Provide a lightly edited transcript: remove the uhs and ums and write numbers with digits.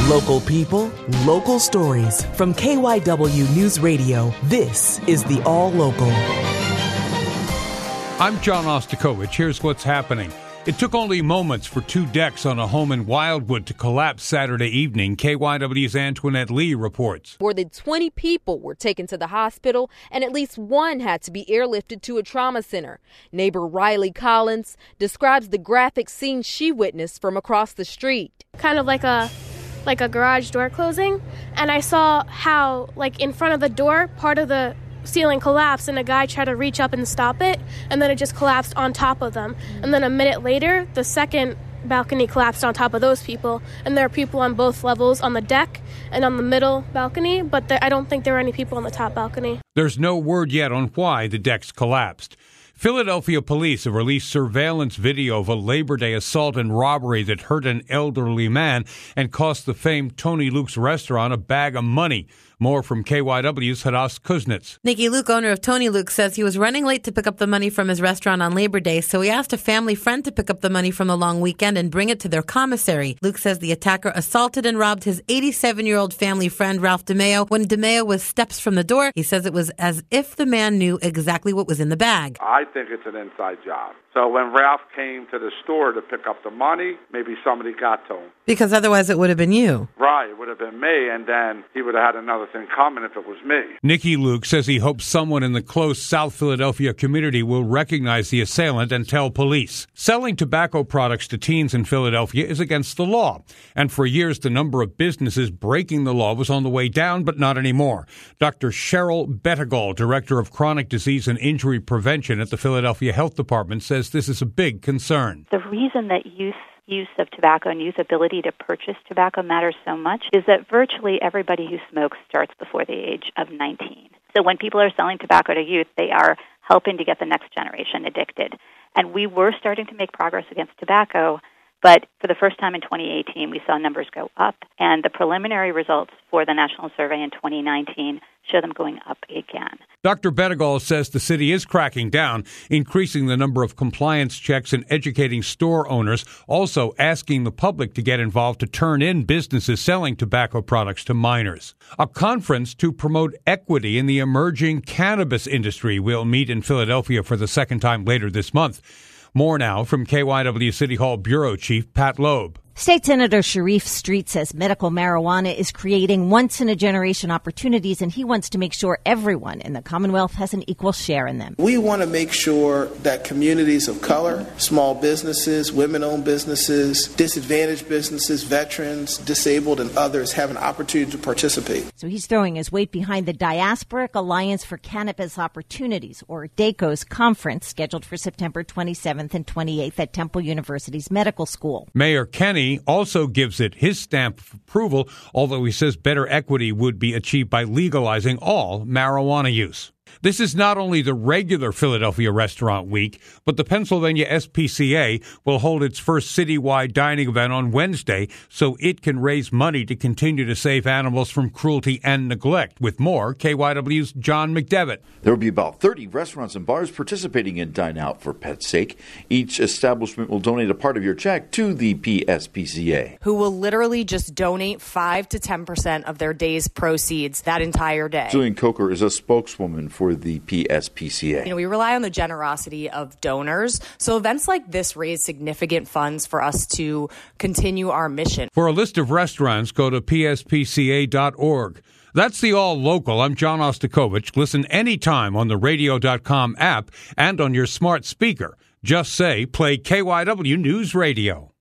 Local people, local stories. From KYW News Radio, this is the All Local. I'm John Ostakovich. Here's what's happening. It took only moments for two decks on a home in Wildwood to collapse Saturday evening. KYW's Antoinette Lee reports. More than 20 people were taken to the hospital, and at least one had to be airlifted to a trauma center. Neighbor Riley Collins describes the graphic scene she witnessed from across the street. Kind of like a garage door closing, and I saw how, in front of the door, part of the ceiling collapsed, and a guy tried to reach up and stop it, and then it just collapsed on top of them. And then a minute later, the second balcony collapsed on top of those people, and there are people on both levels on the deck and on the middle balcony, but I don't think there were any people on the top balcony. There's no word yet on why the decks collapsed. Philadelphia police have released surveillance video of a Labor Day assault and robbery that hurt an elderly man and cost the famed Tony Luke's restaurant a bag of money. More from KYW's Hadas Kuznets. Nikki Luke, owner of Tony Luke, says he was running late to pick up the money from his restaurant on Labor Day, so he asked a family friend to pick up the money from the long weekend and bring it to their commissary. Luke says the attacker assaulted and robbed his 87-year-old family friend, Ralph DeMeo. When DeMeo was steps from the door, he says it was as if the man knew exactly what was in the bag. I think it's an inside job. So when Ralph came to the store to pick up the money, maybe somebody got to him. Because otherwise it would have been you. Right, it would have been me, and then he would have had another thing coming if it was me. Nikki Luke says he hopes someone in the close South Philadelphia community will recognize the assailant and tell police. Selling tobacco products to teens in Philadelphia is against the law. And for years, the number of businesses breaking the law was on the way down, but not anymore. Dr. Cheryl Bettigall, Director of Chronic Disease and Injury Prevention at the Philadelphia Health Department, says this is a big concern. The reason that use of tobacco and youth ability to purchase tobacco matters so much is that virtually everybody who smokes starts before the age of 19. So when people are selling tobacco to youth, they are helping to get the next generation addicted. And we were starting to make progress against tobacco, but for the first time in 2018, we saw numbers go up. And the preliminary results for the national survey in 2019 show them going up again. Dr. Bettigall says the city is cracking down, increasing the number of compliance checks and educating store owners, also asking the public to get involved to turn in businesses selling tobacco products to minors. A conference to promote equity in the emerging cannabis industry will meet in Philadelphia for the second time later this month. More now from KYW City Hall Bureau Chief Pat Loeb. State Senator Sharif Street says medical marijuana is creating once-in-a-generation opportunities, and he wants to make sure everyone in the Commonwealth has an equal share in them. We want to make sure that communities of color, small businesses, women-owned businesses, disadvantaged businesses, veterans, disabled, and others have an opportunity to participate. So he's throwing his weight behind the Diasporic Alliance for Cannabis Opportunities, or DACO's conference, scheduled for September 27th and 28th at Temple University's Medical School. Mayor Kenney also gives it his stamp of approval, although he says better equity would be achieved by legalizing all marijuana use. This is not only the regular Philadelphia Restaurant Week, but the Pennsylvania SPCA will hold its first citywide dining event on Wednesday so it can raise money to continue to save animals from cruelty and neglect. With more, KYW's John McDevitt. There will be about 30 restaurants and bars participating in Dine Out for Pets' Sake. Each establishment will donate a part of your check to the PSPCA, who will literally just donate 5 to 10% of their day's proceeds that entire day. Julian Coker is a spokeswoman for the PSPCA. We rely on the generosity of donors, so events like this raise significant funds for us to continue our mission. For a list of restaurants, go to pspca.org. That's the All Local. I'm John Ostakovich. Listen anytime on the radio.com app and on your smart speaker. Just say, play KYW News Radio.